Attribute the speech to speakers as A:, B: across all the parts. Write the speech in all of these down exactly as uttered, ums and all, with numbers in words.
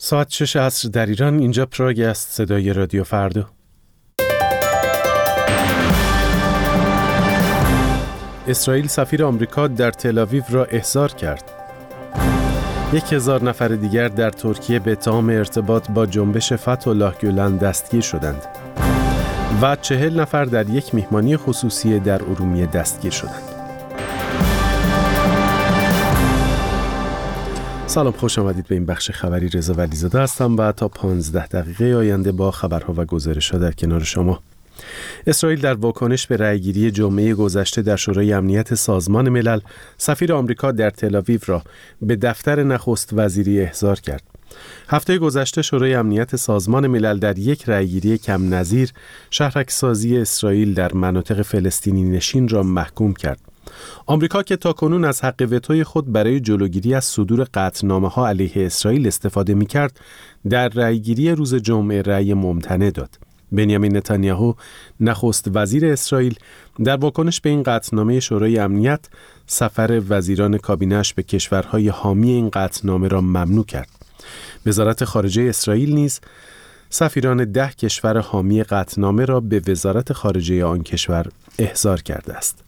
A: ساعت شش عصر در ایران. اینجا پراگ است. صدای رادیو فردا. اسرائیل سفیر آمریکا در تل‌آویو را احضار کرد. یک هزار نفر دیگر در ترکیه به اتهام ارتباط با جنبش فتح الله گولن دستگیر شدند و چهل نفر در یک میهمانی خصوصی در ارومیه دستگیر شدند. سلام، خوش آمدید به این بخش خبری. رضا ولیزاده هستم و تا پانزده دقیقه آینده با خبرها و گزارش‌ها در کنار شما. اسرائیل در واکنش به رأیگیری جمعه گذشته در شورای امنیت سازمان ملل، سفیر آمریکا در تل‌آویو را به دفتر نخست وزیری احضار کرد. هفته گذشته شورای امنیت سازمان ملل در یک رأیگیری کم نظیر شهرک‌سازی اسرائیل در مناطق فلسطینی نشین را محکوم کرد. آمریکا که تاکنون از حق وتوی خود برای جلوگیری از صدور قطعنامه‌ها علیه اسرائیل استفاده می‌کرد، در رأیگیری روز جمعه رأی ممتنع داد. بنیامین نتانیاهو نخست وزیر اسرائیل در واکنش به این قطعنامه شورای امنیت سفر وزیران کابینه‌اش به کشورهای حامی این قطعنامه را ممنوع کرد. وزارت خارجه اسرائیل نیز سفیران ده کشور حامی قطعنامه را به وزارت خارجه آن کشور احضار کرده است.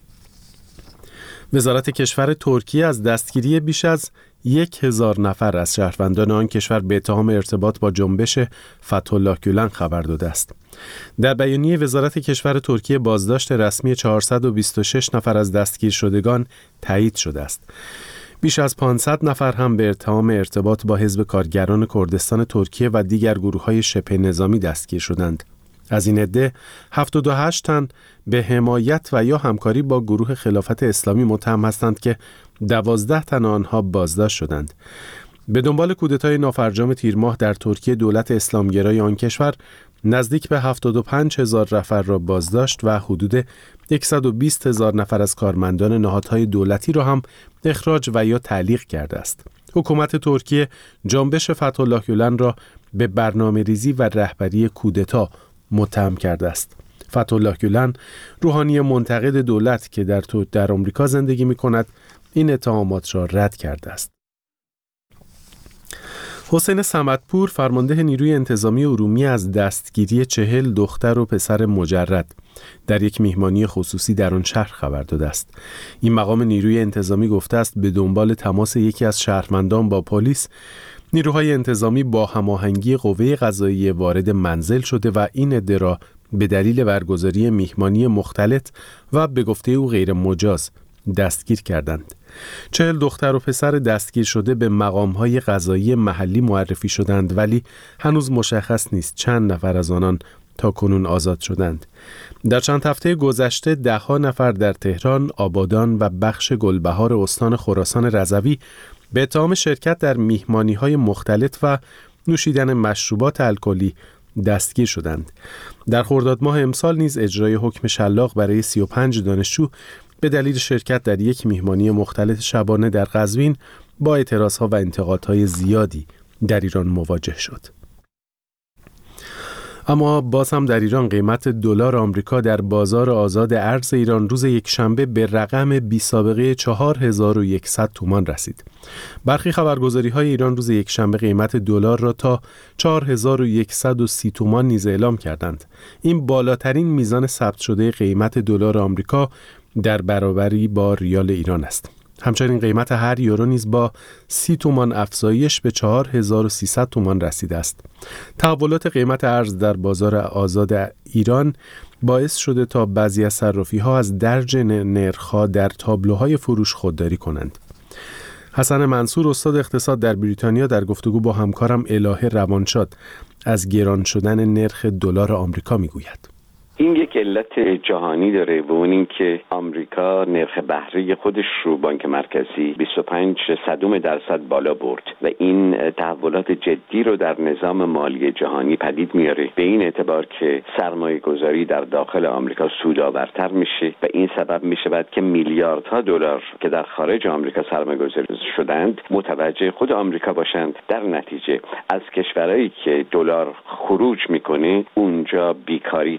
A: وزارت کشور ترکیه از دستگیری بیش از یک هزار نفر از شهروندان آن کشور به اتهام ارتباط با جنبش فتح الله گولن خبر داده است. در بیانیه وزارت کشور ترکیه بازداشت رسمی چهارصد و بیست و شش نفر از دستگیر شدگان تایید شده است. بیش از پانصد نفر هم به اتهام ارتباط با حزب کارگران کردستان ترکیه و دیگر گروه‌های شبه نظامی دستگیر شدند. از این عده هفتاد و هشت تن به حمایت و یا همکاری با گروه خلافت اسلامی متهم هستند که دوازده تن آنها بازداشت شدند. به دنبال کودتای نافرجام تیر ماه در ترکیه، دولت اسلامگرای آن کشور نزدیک به هفتاد و پنج هزار نفر را بازداشت و حدود صد و بیست هزار نفر از کارمندان نهادهای دولتی را هم اخراج و یا تعلیق کرده است. حکومت ترکیه جنبش فتح الله گولن را به برنامه‌ریزی و رهبری کودتا متهم کرده است. فتح الله گولن، روحانی منتقد دولت که در در آمریکا زندگی می‌کند، این اتهامات را رد کرده است. حسین صمدپور، فرمانده نیروی انتظامی ارومیه، از دستگیری چهل دختر و پسر مجرد در یک میهمانی خصوصی در آن شهر خبر داده است. این مقام نیروی انتظامی گفته است به دنبال تماس یکی از شهروندان با پلیس، نیروهای انتظامی با هماهنگی قوه قضاییه وارد منزل شده و این عده را به دلیل برگزاری میهمانی مختلط و به گفته او غیر مجاز دستگیر کردند. چهل دختر و پسر دستگیر شده به مقامهای قضایی محلی معرفی شدند، ولی هنوز مشخص نیست چند نفر از آنان تا کنون آزاد شدند. در چند هفته گذشته ده ها نفر در تهران، آبادان و بخش گلبهار استان خراسان رضوی به اتهام شرکت در میهمانی‌های مختلط و نوشیدن مشروبات الکلی دستگیر شدند. در خرداد ماه امسال نیز اجرای حکم شلاق برای سی و پنج دانشجو به دلیل شرکت در یک میهمانی مختلط شبانه در قزوین با اعتراضها و انتقادهای زیادی در ایران مواجه شد. اما باز هم در ایران قیمت دلار آمریکا در بازار آزاد ارز ایران روز یکشنبه به رقم بی سابقه چهار هزار و صد تومان رسید. برخی خبرگزاری‌های ایران روز یکشنبه قیمت دلار را تا چهار هزار و صد و سی تومان نیز اعلام کردند. این بالاترین میزان ثبت شده قیمت دلار آمریکا در برابری با ریال ایران است. همچنین قیمت هر یورو نیز با سی تومان افزایش به چهار هزار و سیصد تومان رسیده است. تحولات قیمت ارز در بازار آزاد ایران باعث شده تا بعضی از صرافی‌ها از درج نرخ‌ها در تابلوهای فروش خودداری کنند. حسن منصور، استاد اقتصاد در بریتانیا، در گفتگو با همکارم الهه روانشاد از گران شدن نرخ دلار آمریکا میگوید.
B: این یک علت جهانی داره و اون این که آمریکا نرخ بهره خودش رو بانک مرکزی بیست و پنج صدم درصد بالا برد و این تحولات جدی رو در نظام مالی جهانی پدید میاره، به این اعتبار که سرمایه گذاری در داخل آمریکا سودآورتر میشه و این سبب میشود که میلیاردها دلار که در خارج آمریکا سرمایه گذاری شدند متوجه خود آمریکا باشند. در نتیجه از کشورهایی که دلار خروج میکنه اونجا بیکاری تشدید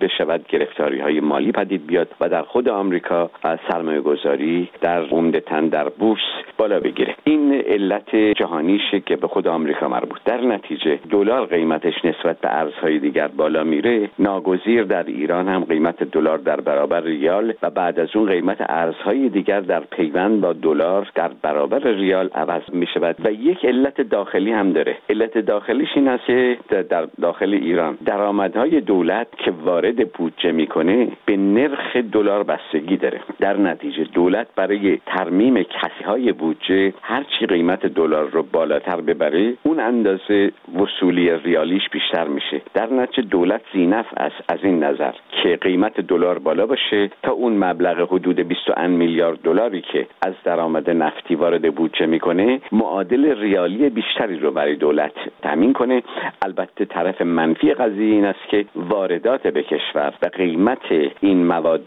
B: بشود، گرفتاری‌های مالی پدید بیاد و در خود آمریکا سرمایه‌گذاری در عمدتاً در بورس بالا بگیره. این علت جهانیشه که به خود آمریکا مربوط. در نتیجه دلار قیمتش نسبت به ارزهای دیگر بالا میره، ناگزیر در ایران هم قیمت دلار در برابر ریال و بعد از اون قیمت ارزهای دیگر در پیوند با دلار در برابر ریال عوض میشود. و یک علت داخلی هم داره. علت داخلیش این است که در داخل ایران درآمدهای دولت که وارد بودجه میکنه به نرخ دلار بستگی داره. در نتیجه دولت برای ترمیم کسیهای بودجه هر چی قیمت دلار رو بالاتر ببره، اون اندازه وصولی ریالیش بیشتر میشه. در نتیجه دولت ذینفع است از این نظر که قیمت دلار بالا باشه تا اون مبلغ حدود بیست و اند میلیارد دلاری که از درآمد نفتی وارد بودجه میکنه معادل ریالی بیشتری رو برای دولت تامین کنه. البته طرف منفی قضیه این است که واردات به کشور و قیمت این مواد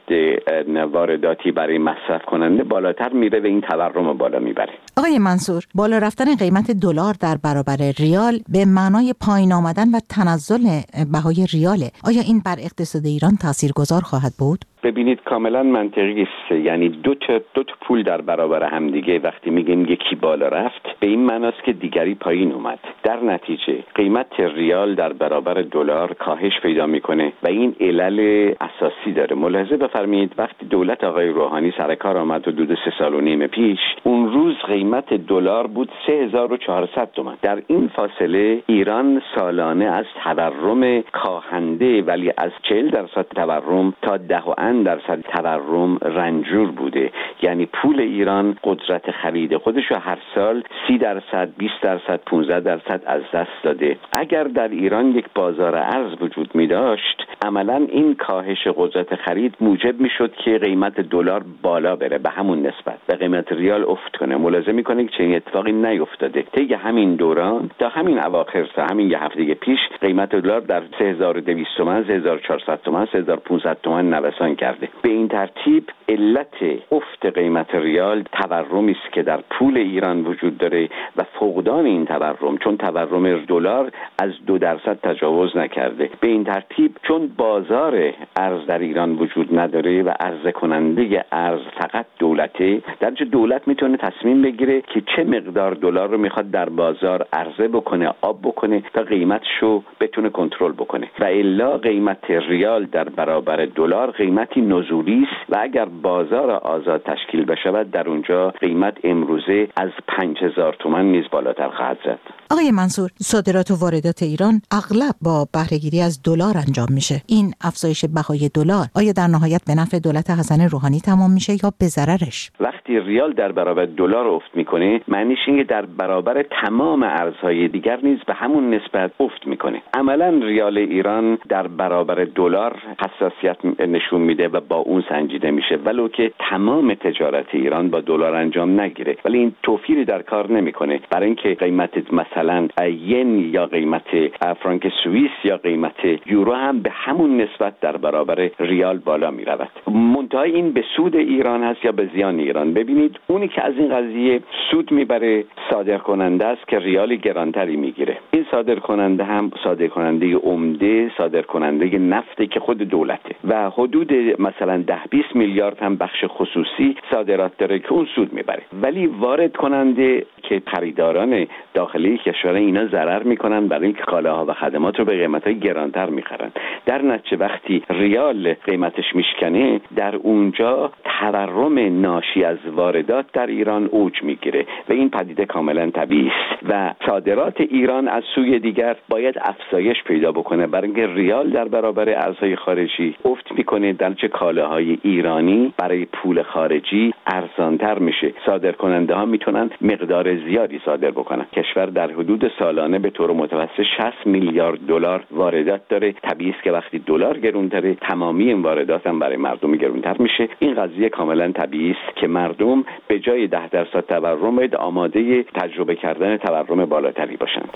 B: وارداتی برای مصرف کننده بالاتر میره و این تورم بالا میبره.
C: آقای منصور، بالا رفتن قیمت دلار در برابر ریال به معنای پایین آمدن و تنزل بهای ریاله. آیا این بر اقتصاد ایران تاثیرگذار خواهد بود؟
B: ببینید کاملا منطقی است. یعنی دو تا دو تا پول در برابر هم دیگه وقتی میگیم یکی بالا رفت به این معناست که دیگری پایین اومد. در نتیجه قیمت ریال در برابر دلار کاهش پیدا میکنه و این علل اساسی داره. ملاحظه بفرمایید وقتی دولت آقای روحانی سر کار آمد حدود سه سال و نیم پیش، اون روز قیمت دلار بود سه هزار و چهارصد تومان. در این فاصله ایران سالانه از تورم کاهنده ولی از چهل درصد تورم تا ده و اند درصد تورم رنجور بوده. یعنی پول ایران قدرت خرید خودش رو هر سال سی درصد، بیست درصد، پانزده درصد از دست داده. اگر در ایران یک بازار ارز وجود می داشت، عملا این کاهش قدرت خرید موجب می شد که قیمت دلار بالا بره به همون نسبت و قیمت ریال افت کنه. ملاحظه می کنید که این اتفاقی نیفتاده. طی همین دوران تا همین اواخر تا همین یه هفته پیش قیمت دلار در سه هزار و دویست تومان، سه هزار و چهارصد تومان، سه هزار و پانصد تومان نوسان کرده. به این ترتیب علت افت قیمت ریال تورمی است که در پول ایران وجود داره و فقدان این تورم، چون تورم دلار از دو درصد تجاوز نکرده. به این ترتیب چون بازار ارز در ایران وجود نداره و عرضه کننده ارز فقط دولته، در چه دولت میتونه تصمیم بگیره که چه مقدار دلار رو میخواد در بازار عرضه بکنه، آب بکنه تا قیمتشو بتونه کنترل بکنه. و الا قیمت ریال در برابر دلار قیمتی نزولی است و اگر بازار آزاد تشکیل بشه در اونجا قیمت امروزه از پنج هزار تومان نیز بالاتر خواهد زد.
C: آقای منصور، صادرات و واردات ایران اغلب با بهره‌گیری از دلار انجام میشه. این افزایش بهای دلار آیا در نهایت به نفع دولت حسن روحانی تمام میشه یا به ضررش؟
B: وقتی ریال در برابر دلار افت میکنه معنیش اینه در برابر تمام ارزهای دیگر نیز به همون نسبت افت میکنه. عملا ریال ایران در برابر دلار حساسیت نشون میده و با اون سنجیده میشه، ولو که تمام تجارت ایران با دلار انجام نگیره، ولی این توفیری در کار نمیکنه. برای اینکه قیمت مثلا ین یا قیمت فرانک سوئیس یا قیمت یورو هم به همون نسبت در برابر ریال بالا میرود. منتهای این به سود ایران هست یا به زیان ایران؟ ببینید اونی که از این قضیه سود میبره صادرکننده است که ریال گرانتری میگیره. این صادرکننده هم صادرکننده عمده، صادرکننده نفتی که خود دولته و حدود مثلا ده بیست میلیارد هم بخش خصوصی صادرات داره که اون سود میبره. ولی وارد کننده که خریداران داخلی کشور اینا ضرر میکنن برای اینکه کالاها و خدمات رو به قیمت‌های گرانتر میخرن. در نتیجه وقتی ریال قیمتش میشکنه در اونجا تورم ناشی از واردات در ایران اوج میگیره و این پدیده کاملا طبیعی است و صادرات ایران از سوی دیگر باید افزایش پیدا بکنه برای اینکه ریال در برابر ارزهای خارجی افت میکنه، در چه کالاهای ایرانی برای پول خارجی ارزانتر میشه. صادرکننده ها میتونن مقدار زیادی صادر بکنن. کشور در حدود سالانه به طور متوسط شصت میلیارد دلار واردات داره. طبیعی است که وقتی دلار گرونتره تمامی این واردات هم برای مردم گرونتر میشه. این قضیه کاملا طبیعی است که مردم به جای ده درصد تورم آماده تجربه کردن تورم بالاتری باشند.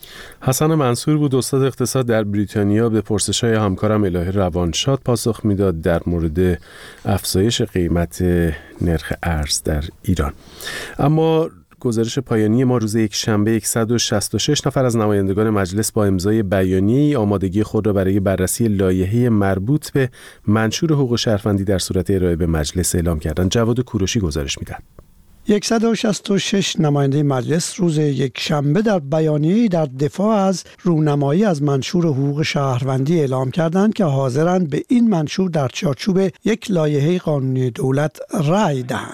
A: حسن منصور بود، استاد اقتصاد در بریتانیا، به پرسش‌های همکارم الهه روانشاد پاسخ میداد در مورد افزایش قیمت نرخ ارز در ایران. اما گزارش پایانی ما روز یک شنبه صد و شصت و شش نفر از نمایندگان مجلس با امضای بیانیه‌ای آمادگی خود را برای بررسی لایحه مربوط به منشور حقوق شهروندی در صورت ارائه به مجلس اعلام کردند. جواد کوروشی گزارش می‌دهد.
D: صد و شصت و شش نماینده مجلس روز یک شنبه در بیانیه‌ای در دفاع از رونمایی از منشور حقوق شهروندی اعلام کردند که حاضرند به این منشور در چارچوب یک لایحه قانونی دولت رأی دهند.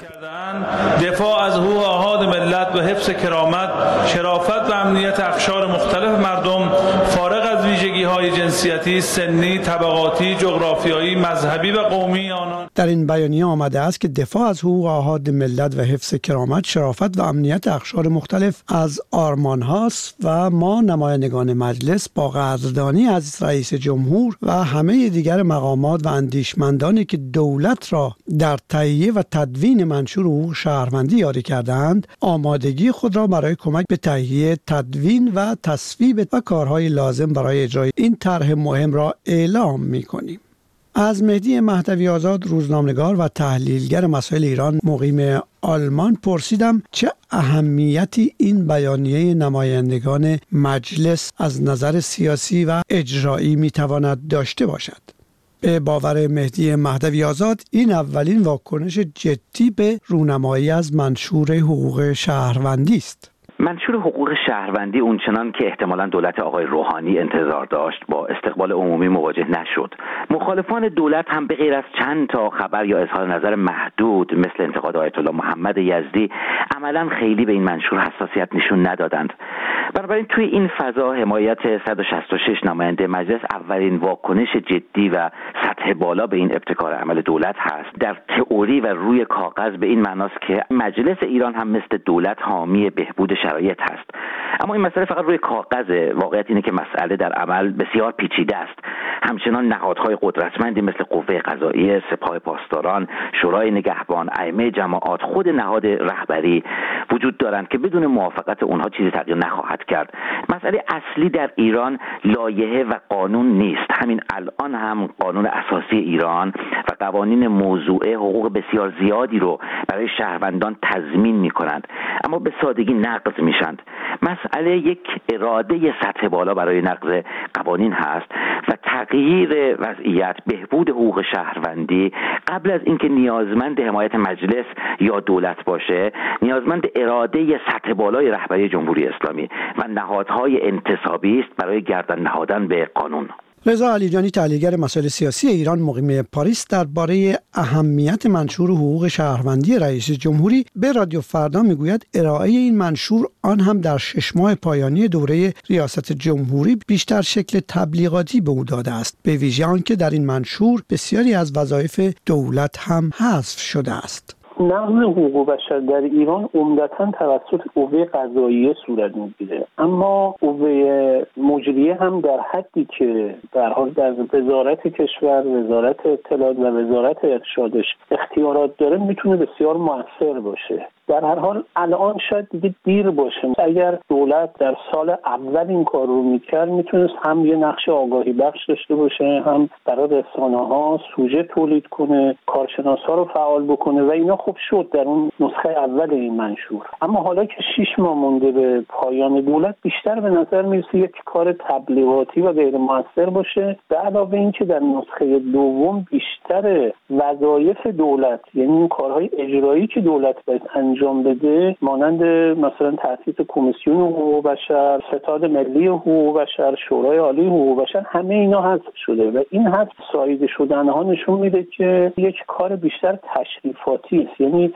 E: دفاع از حقوق آحاد ملت و حفظ کرامت، شرافت و امنیت اقشار مختلف مردم فارغ از ویژگی‌های جنسیتی، سنی، طبقاتی، جغرافیایی، مذهبی و قومی آنان.
D: در این بیانیه آمده است که دفاع از حقوق آحاد ملت و حفظ کرامت، شرافت و امنیت اقشار مختلف از آرمان هاست و ما نمایندگان مجلس با قدردانی از رئیس جمهور و همه دیگر مقامات و اندیشمندانی که دولت را در تهیه و تدوین منشور حقوق شهروندی یاری کردند، آمادگی خود را برای کمک به تهیه، تدوین و تصویب و کارهای لازم برای اجرای این طرح مهم را اعلام می‌کنیم. از مهدی مهدوی آزاد، روزنامه‌نگار و تحلیلگر مسائل ایران مقیم آلمان، پرسیدم چه اهمیتی این بیانیه نمایندگان مجلس از نظر سیاسی و اجرایی میتواند داشته باشد. به باور مهدی مهدوی آزاد این اولین واکنش جدی به رونمایی از منشور حقوق شهروندی است.
F: منشور حقوق شهروندی اونچنان که احتمالاً دولت آقای روحانی انتظار داشت با استقبال عمومی مواجه نشد. مخالفان دولت هم به غیر از چند تا خبر یا اظهار نظر محدود مثل انتقاد آیت الله محمد یزدی عملاً خیلی به این منشور حساسیت نشون ندادند. بنابراین توی این فضا حمایت صد و شصت و شش نماینده مجلس اولین واکنش جدی و سطح بالا به این ابتکار عمل دولت هست. در تئوری و روی کاغذ به این معناست که مجلس ایران هم مثل دولت حامی بهبود شرایط هست. اما این مسئله فقط روی کاغذه. واقعیت اینه که مسئله در عمل بسیار پیچیده است. همچنان نهادهای قدرتمندی مثل قوه قضاییه، سپاه پاسداران، شورای نگهبان، ائمه جماعات، خود نهاد رهبری وجود دارند که بدون موافقت اونها چیزی تغییر نخواهد کرد. مسئله اصلی در ایران لایحه و قانون نیست. همین الان هم قانون اساسی ایران و قوانین موضوعه حقوق بسیار زیادی رو برای شهروندان تضمین می‌کنند، اما به سادگی نقض میشند. مسئله یک اراده سطح بالا برای نقض قوانین هست و تغییر وضعیت، بهبود حقوق شهروندی قبل از اینکه نیازمند حمایت مجلس یا دولت باشه، نیازمند اراده سطح بالای رهبری جمهوری اسلامی و نهادهای انتصابی است برای گردن نهادن به قانون.
D: رضا علیجانی، تحلیلگر مسائل سیاسی ایران مقیم پاریس، درباره اهمیت منشور حقوق شهروندی رئیس جمهوری به رادیو فردا میگوید ارائه این منشور، آن هم در شش ماه پایانی دوره ریاست جمهوری، بیشتر شکل تبلیغاتی به او داده است، به ویژه آنکه در این منشور بسیاری از وظایف دولت هم حذف شده است.
G: نقض حقوق بشر در ایران عمدتاً توسط قوه قضاییه صورت میگیره، اما قوه مجریه هم در حدی که در حال در وزارت کشور، وزارت اطلاعات و وزارت ارشادش اختیارات داره، میتونه بسیار مؤثر باشه. در هر حال الان شاید دیگه دیر باشه. اگر دولت در سال اول این کار رو میکرد، میتونست هم یه نقش آگاهی بخش داشته باشه، هم برای رسانه‌ها سوژه تولید کنه، کارشناس‌ها رو فعال بکنه و اینا خوب شد در اون نسخه اول این منشور. اما حالا که شش ماه مونده به پایان دولت، بیشتر به نظر میرسه یک کار تبلیغاتی و غیر مؤثر باشه. به علاوه این که در نسخه دوم بیشتر وظایف دولت، یعنی اون کارهای اجرایی که دولت باید انجام بده، مانند مثلا تأسیس کمیسیون حقوق بشر، ستاد ملی حقوق بشر، شورای عالی حقوق بشر، همه اینا حذف شده و این حذف ساییده شدنها نشون میده که یک کار بیشتر تشریفاتی است. یعنی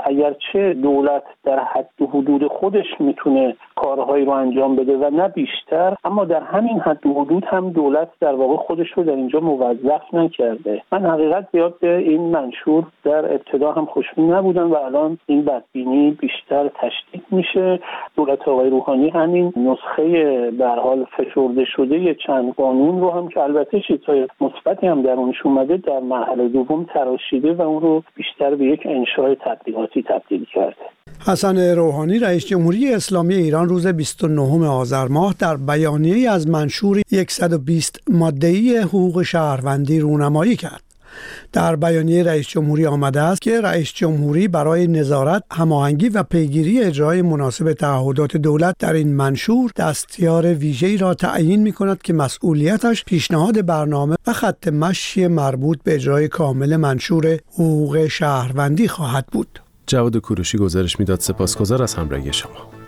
G: اگرچه دولت در حد و حدود خودش میتونه کارهایی رو انجام بده و نه بیشتر، اما در همین حد و حدود هم دولت در واقع خودش رو در اینجا موظف نکرده. من حقیقت زیاد به این منشور در ابتدا هم خوشبین نبودم و الان این بدبینی بیشتر تشدید میشه. دولت آقای روحانی همین نسخه به هر حال فشرده شده چند قانون رو هم که البته چیزهای مثبتی هم در اونش اومده، در مرحله دوم تراشیده و اون رو بیشتر به یک انشاء تبلیغاتی تبدیل کرده.
D: حسن روحانی، رئیس جمهوری اسلامی ایران، روز بیست و نهم آذر ماه در بیانیه‌ای از منشور صد و بیست ماده‌ای حقوق شهروندی رونمایی کرد. در بیانیه رئیس جمهوری آمده است که رئیس جمهوری برای نظارت، هماهنگی و پیگیری اجرای مناسب تعهدات دولت در این منشور دستیار ویژه‌ای را تعیین می‌کند که مسئولیتش پیشنهاد برنامه و خط مشی مربوط به اجرای کامل منشور حقوق شهروندی خواهد بود.
A: جواد کوروشی گزارش میداد. سپاسگزار از همراهی شما.